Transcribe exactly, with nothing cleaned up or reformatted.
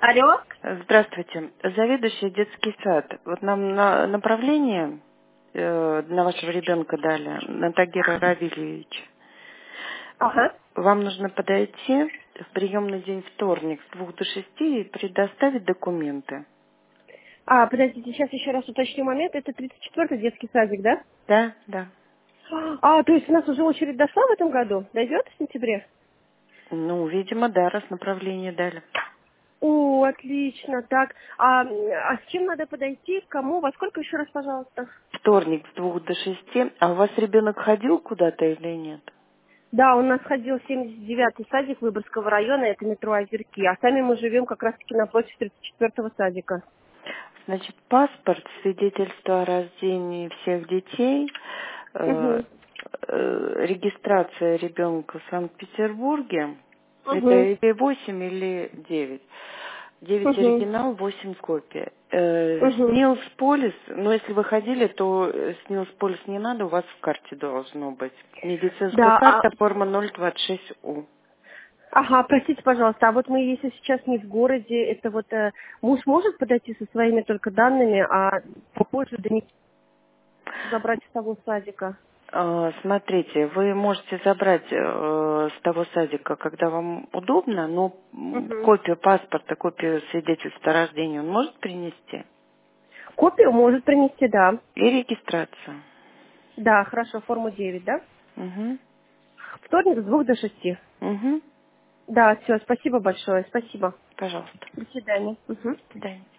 Алло? Здравствуйте. Заведующий детский сад. Вот нам на направление э, на вашего ребенка дали, на Тагира Равильевича. Ага. Вам нужно подойти в приемный день вторник с двух до шести и предоставить документы. А, подождите, сейчас еще раз уточню момент. Это тридцать четвёртый детский садик, да? Да, да. А, то есть у нас уже очередь дошла в этом году? Дойдет в сентябре? Ну, видимо, да, раз направление дали. О, отлично. Так, а, а с чем надо подойти? К кому? Во сколько еще раз, пожалуйста? Вторник с двух до шести. А у вас ребенок ходил куда-то или нет? Да, у нас ходил семьдесят девятый садик Выборгского района, это метро Озерки. А сами мы живем как раз-таки напротив тридцать четвёртого садика. Значит, паспорт, свидетельство о рождении всех детей, э, Угу. э, регистрация ребенка в Санкт-Петербурге, это Угу. или восемь, или девять. Девять Угу. оригинал, восемь копий. Э, Угу. снилс полис, но если вы ходили, то э, снилс полис не надо, у вас в карте должно быть. Медицинская Да, а карта, форма ноль двадцать шесть У. ага, простите, пожалуйста, а вот мы, если сейчас не в городе, это вот э, муж может подойти со своими только данными, а попозже донести, забрать с того садика? Э, Смотрите, вы можете забрать э, с того садика, когда вам удобно, но м, Угу. копию паспорта, копию свидетельства о рождении он может принести? Копию может принести, да. И регистрацию. Да, хорошо, форму девять, да? Угу. Вторник с двух до шести. Угу. Да, все, спасибо большое, спасибо. Пожалуйста. До свидания. Мгм. До свидания.